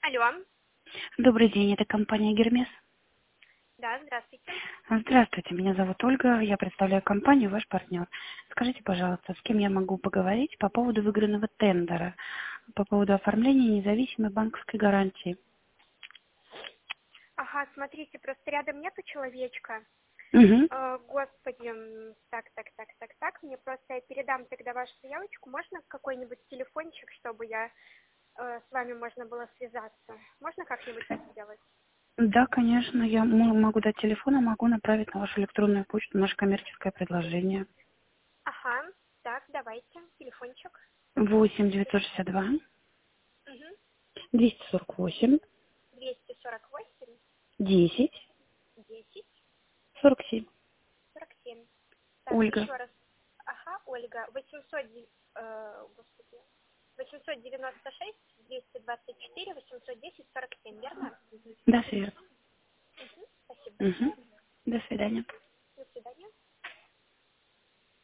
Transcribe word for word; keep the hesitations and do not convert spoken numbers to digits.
Алло. Добрый день, это компания «Гермес». Да, здравствуйте. Здравствуйте, меня зовут Ольга, я представляю компанию, ваш партнер. Скажите, пожалуйста, с кем я могу поговорить по поводу выигранного тендера, по поводу оформления независимой банковской гарантии? Ага, смотрите, просто рядом нету человечка. Угу. Э, господи, м, так, так, так, так, так. Мне просто я передам тогда вашу заявочку. Можно какой-нибудь телефончик, чтобы я э, с вами можно было связаться? Можно как-нибудь так сделать? Да, конечно, я м- могу дать телефон, а могу направить на вашу электронную почту наше коммерческое предложение. Ага, так, давайте, телефончик. восемь девятьсот шестьдесят два Угу. двести сорок восемь двести сорок восемь десять десять сорок семь. сорок семь. Так, Ольга. еще раз. Ага, Ольга, восемьсот, де- э, господи, восемьсот девяносто шесть двести двадцать четыре восемьсот десять сорок семь, верно? Да, все верно. Угу. Спасибо Угу. большое. До свидания.